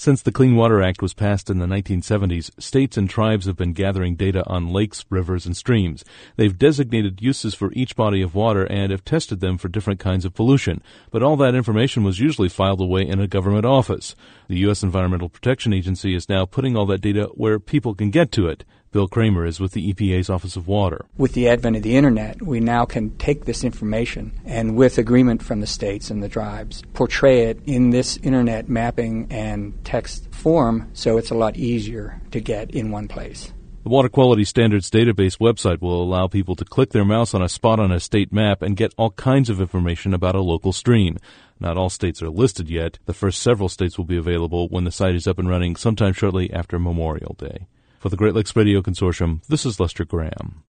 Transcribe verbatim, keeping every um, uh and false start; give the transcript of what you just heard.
Since the Clean Water Act was passed in the nineteen seventies, states and tribes have been gathering data on lakes, rivers, and streams. They've designated uses for each body of water and have tested them for different kinds of pollution. But all that information was usually filed away in a government office. The U S Environmental Protection Agency is now putting all that data where people can get to it. Bill Kramer is with the E P A's Office of Water. With the advent of the Internet, we now can take this information and, with agreement from the states and the tribes, portray it in this Internet mapping and text form so it's a lot easier to get in one place. The Water Quality Standards Database website will allow people to click their mouse on a spot on a state map and get all kinds of information about a local stream. Not all states are listed yet. The first several states will be available when the site is up and running sometime shortly after Memorial Day. For the Great Lakes Radio Consortium, this is Lester Graham.